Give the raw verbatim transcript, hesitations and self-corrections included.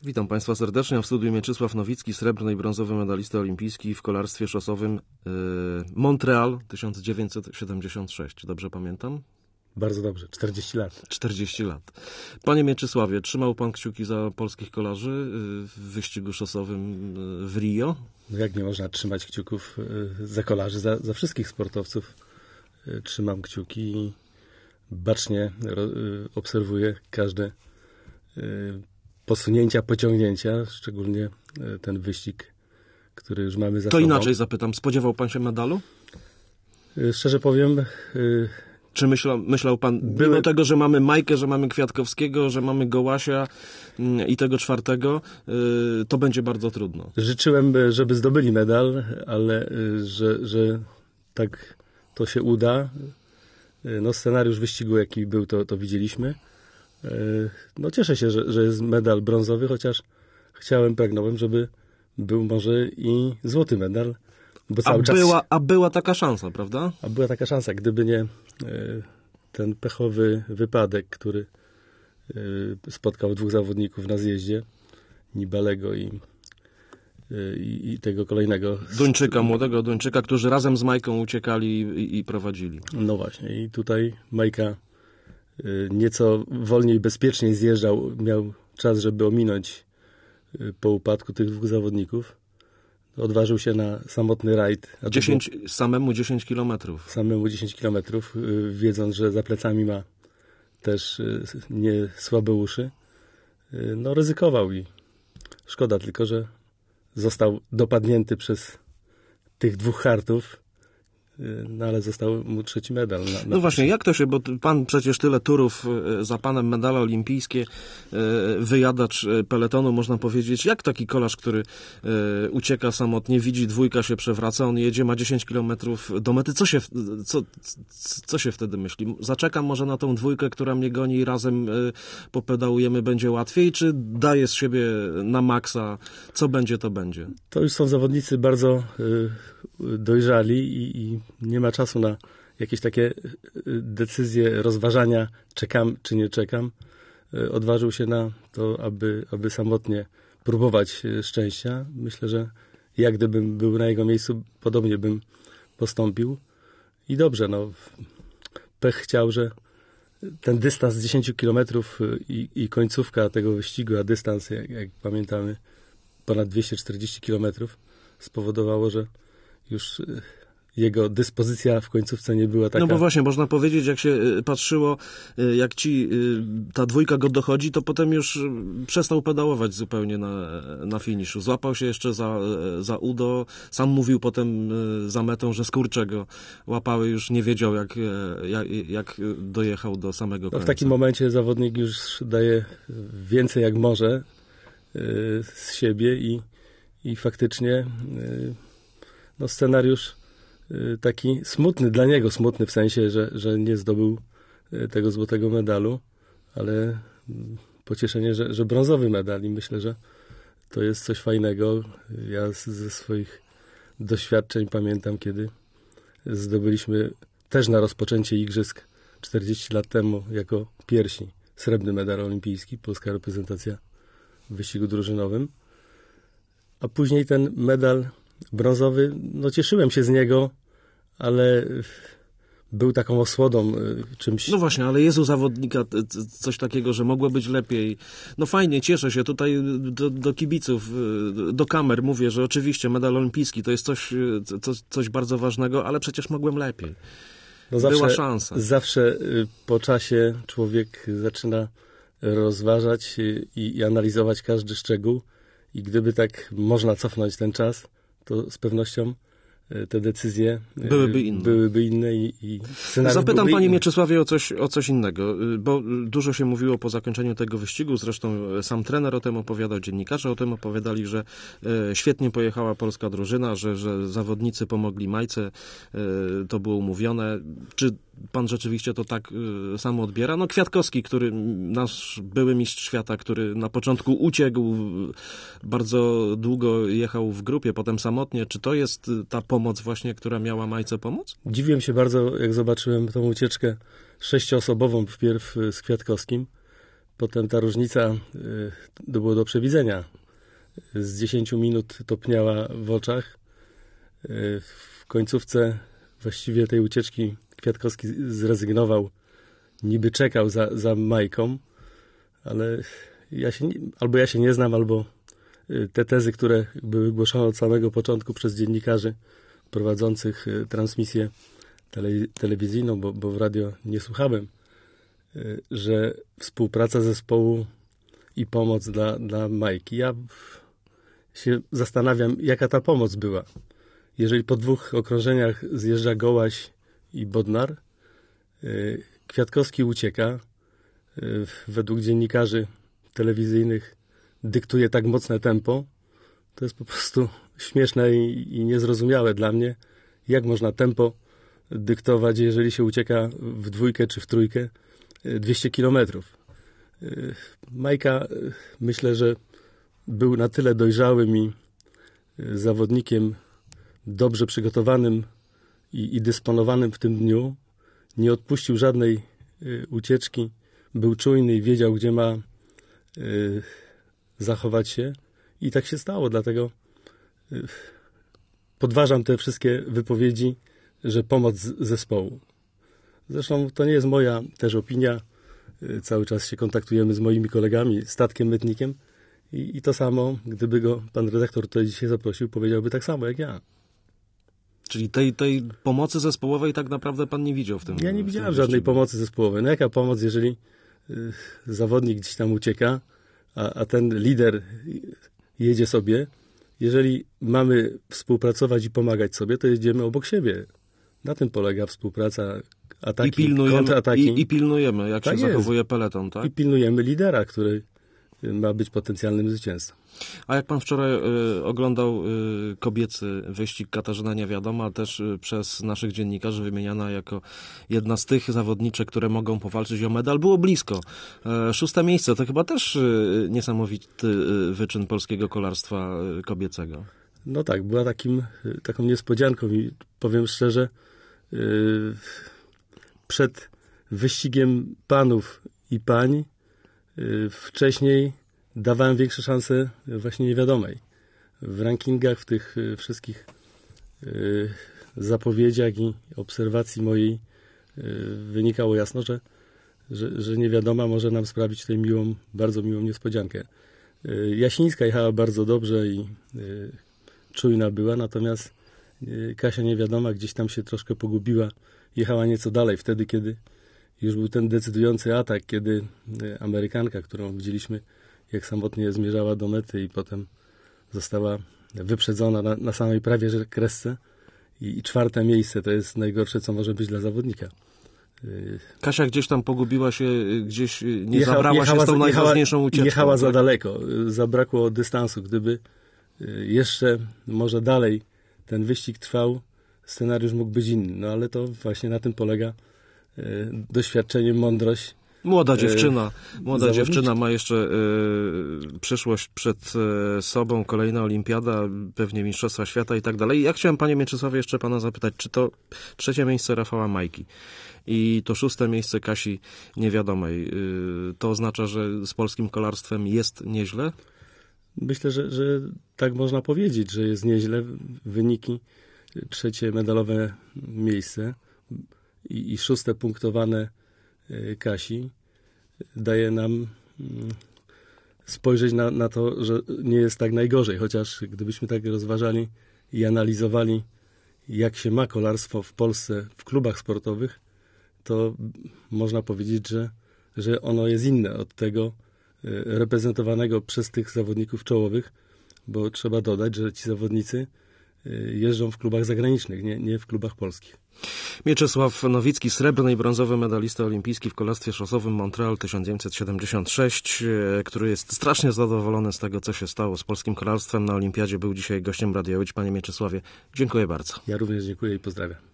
Witam Państwa serdecznie. W studiu Mieczysław Nowicki, srebrny i brązowy medalista olimpijski w kolarstwie szosowym yy, Montreal tysiąc dziewięćset siedemdziesiąt sześć. Dobrze pamiętam? Bardzo dobrze. czterdzieści lat. czterdzieści lat. Panie Mieczysławie, trzymał Pan kciuki za polskich kolarzy yy, w wyścigu szosowym yy, w Rio? No jak nie można trzymać kciuków yy, za kolarzy, za, za wszystkich sportowców. Yy, trzymam kciuki i bacznie yy, obserwuję każde yy, posunięcia, pociągnięcia, szczególnie ten wyścig, który już mamy za To sobą. inaczej zapytam, spodziewał Pan się medalu? Szczerze powiem... Czy myślał, myślał Pan, Były... mimo tego, że mamy Majkę, że mamy Kwiatkowskiego, że mamy Gołasia i tego czwartego, to będzie bardzo trudno? Życzyłem, żeby zdobyli medal, ale że, że tak to się uda. No scenariusz wyścigu, jaki był, to, to widzieliśmy. No cieszę się, że, że jest medal brązowy, chociaż chciałem, pragnąłem, żeby był może i złoty medal. Bo cały a, czas... była, a była taka szansa, prawda? A była taka szansa, gdyby nie ten pechowy wypadek, który spotkał dwóch zawodników na zjeździe, Nibalego i, i, i tego kolejnego. Duńczyka, młodego Duńczyka, którzy razem z Majką uciekali i, i prowadzili. No właśnie, i tutaj Majka nieco wolniej, bezpieczniej zjeżdżał, miał czas, żeby ominąć po upadku tych dwóch zawodników. Odważył się na samotny rajd. dziesięć, samemu dziesięć kilometrów. Samemu dziesięć kilometrów, wiedząc, że za plecami ma też nie słabe uszy. No ryzykował i szkoda tylko, że został dopadnięty przez tych dwóch hartów. No ale został mu trzeci medal. Na, na no właśnie, jak to się, bo pan przecież tyle turów za panem, medale olimpijskie, wyjadacz peletonu, można powiedzieć. Jak taki kolarz, który ucieka samotnie, widzi dwójka się przewraca, on jedzie, ma dziesięć kilometrów do mety, co się, co, co się wtedy myśli? Zaczekam może na tą dwójkę, która mnie goni i razem popedałujemy, będzie łatwiej, czy daje z siebie na maksa, co będzie, to będzie? To już są zawodnicy bardzo dojrzali i, i nie ma czasu na jakieś takie decyzje, rozważania, czekam czy nie czekam. Odważył się na to, aby, aby samotnie próbować szczęścia. Myślę, że jak gdybym był na jego miejscu, podobnie bym postąpił. I dobrze, no, pech chciał, że ten dystans dziesięć kilometrów i, i końcówka tego wyścigu, a dystans, jak, jak pamiętamy, ponad dwieście czterdzieści kilometrów, spowodowało, że już jego dyspozycja w końcówce nie była taka... No bo właśnie, można powiedzieć, jak się patrzyło, jak ci ta dwójka go dochodzi, to potem już przestał pedałować zupełnie na, na finiszu. Złapał się jeszcze za, za udo, sam mówił potem za metą, że skurcze go łapały, już nie wiedział, jak, jak, jak dojechał do samego końca. No w takim momencie zawodnik już daje więcej jak może z siebie i, i faktycznie no scenariusz taki smutny, dla niego smutny w sensie, że, że nie zdobył tego złotego medalu, ale pocieszenie, że, że brązowy medal i myślę, że to jest coś fajnego. Ja z, ze swoich doświadczeń pamiętam, kiedy zdobyliśmy też na rozpoczęcie igrzysk czterdzieści lat temu jako pierwsi srebrny medal olimpijski, polska reprezentacja w wyścigu drużynowym, a później ten medal brązowy, no cieszyłem się z niego, ale był taką osłodą czymś... No właśnie, ale jest u zawodnika coś takiego, że mogło być lepiej. No fajnie, cieszę się. Tutaj do, do kibiców, do kamer mówię, że oczywiście medal olimpijski to jest coś, coś, coś bardzo ważnego, ale przecież mogłem lepiej. No zawsze, była szansa. Zawsze po czasie człowiek zaczyna rozważać i, i analizować każdy szczegół i gdyby tak można cofnąć ten czas, to z pewnością te decyzje byłyby inne, byłyby inne i, i Zapytam Panie Mieczysławie o coś, o coś innego, bo dużo się mówiło po zakończeniu tego wyścigu, zresztą sam trener o tym opowiadał, dziennikarze o tym opowiadali, że świetnie pojechała polska drużyna, że, że zawodnicy pomogli Majce, to było umówione. Czy pan rzeczywiście to tak samo odbiera? No Kwiatkowski, który nasz były mistrz świata, który na początku uciekł, bardzo długo jechał w grupie, potem samotnie. Czy to jest ta pomoc właśnie, która miała Majce pomóc? Dziwiłem się bardzo, jak zobaczyłem tą ucieczkę sześcioosobową wpierw z Kwiatkowskim. potem ta różnica to było do przewidzenia. Z dziesięciu minut topniała w oczach. W końcówce właściwie tej ucieczki Kwiatkowski zrezygnował. Niby czekał za, za Majką, ale ja się, albo ja się nie znam, albo te tezy, które były głoszone od samego początku przez dziennikarzy prowadzących transmisję tele, telewizyjną, bo, bo w radio nie słuchałem, że współpraca zespołu i pomoc dla, dla Majki. Ja się zastanawiam, jaka ta pomoc była. Jeżeli po dwóch okrążeniach zjeżdża Gołaś i Bodnar, Kwiatkowski ucieka, według dziennikarzy telewizyjnych dyktuje tak mocne tempo, to jest po prostu śmieszne i, i niezrozumiałe dla mnie, jak można tempo dyktować, jeżeli się ucieka w dwójkę czy w trójkę dwieście kilometrów. Majka, myślę, że był na tyle dojrzałym i zawodnikiem dobrze przygotowanym i, i dysponowanym w tym dniu. Nie odpuścił żadnej ucieczki, był czujny i wiedział, gdzie ma y, zachować się. I tak się stało, dlatego y, podważam te wszystkie wypowiedzi, że pomoc zespołu. Zresztą to nie jest moja też opinia. Y, cały czas się kontaktujemy z moimi kolegami, Statkiem Mytnikiem i, i to samo, gdyby go pan redaktor tutaj dzisiaj zaprosił, powiedziałby tak samo jak ja. Czyli tej, tej pomocy zespołowej tak naprawdę pan nie widział w tym Ja nie widziałem żadnej pomocy zespołowej. No jaka pomoc, jeżeli y, zawodnik gdzieś tam ucieka, a, a ten lider jedzie sobie. Jeżeli mamy współpracować i pomagać sobie, to jedziemy obok siebie. Na tym polega współpraca, ataki, I pilnujemy, kontrataki. I, I pilnujemy, jak tak się jest. zachowuje peleton, tak? I pilnujemy lidera, który ma być potencjalnym zwycięzcą. A jak pan wczoraj y, oglądał y, kobiecy wyścig Katarzyna Niewiadoma, ale też y, przez naszych dziennikarzy wymieniana jako jedna z tych zawodniczek, które mogą powalczyć o medal, było blisko. E, szóste miejsce to chyba też y, niesamowity y, wyczyn polskiego kolarstwa y, kobiecego. No tak, była takim, taką niespodzianką i powiem szczerze, yy, przed wyścigiem panów i pań yy, wcześniej dawałem większe szanse właśnie Niewiadomej. W rankingach, w tych yy, wszystkich yy, zapowiedziach i obserwacji mojej yy, wynikało jasno, że, że, że Niewiadoma może nam sprawić tutaj miłą, bardzo miłą niespodziankę. Yy, Jasińska jechała bardzo dobrze i yy, czujna była, natomiast Kasia Niewiadoma gdzieś tam się troszkę pogubiła. Jechała nieco dalej, wtedy kiedy już był ten decydujący atak, kiedy Amerykanka, którą widzieliśmy, jak samotnie zmierzała do mety i potem została wyprzedzona na, na samej prawie że kresce. I, I czwarte miejsce to jest najgorsze, co może być dla zawodnika. Kasia gdzieś tam pogubiła się, gdzieś nie Jecha, zabrała jechała, się z tą jechała, najważniejszą ucieczką. Jechała tak? za daleko, zabrakło dystansu. Gdyby jeszcze może dalej ten wyścig trwał, scenariusz mógł być inny. No ale to właśnie na tym polega e, doświadczenie, mądrość. Młoda dziewczyna. Młoda zawodniczka. dziewczyna ma jeszcze e, przyszłość przed e, sobą, kolejna olimpiada, pewnie mistrzostwa świata i tak dalej. Ja chciałem, panie Mieczysławie, jeszcze pana zapytać, czy to trzecie miejsce Rafała Majki i to szóste miejsce Kasi Niewiadomej, e, to oznacza, że z polskim kolarstwem jest nieźle? Myślę, że, że tak można powiedzieć, że jest nieźle. Wyniki trzecie medalowe miejsce i, i szóste punktowane Kasi daje nam spojrzeć na, na to, że nie jest tak najgorzej, chociaż gdybyśmy tak rozważali i analizowali, jak się ma kolarstwo w Polsce w klubach sportowych, to można powiedzieć, że, że ono jest inne od tego reprezentowanego przez tych zawodników czołowych, bo trzeba dodać, że ci zawodnicy jeżdżą w klubach zagranicznych, nie, nie w klubach polskich. Mieczysław Nowicki, srebrny i brązowy medalista olimpijski w kolarstwie szosowym Montreal tysiąc dziewięćset siedemdziesiąt sześć, który jest strasznie zadowolony z tego, co się stało z polskim kolarstwem na olimpiadzie, był dzisiaj gościem Radia Łódź. Panie Mieczysławie, dziękuję bardzo. Ja również dziękuję i pozdrawiam.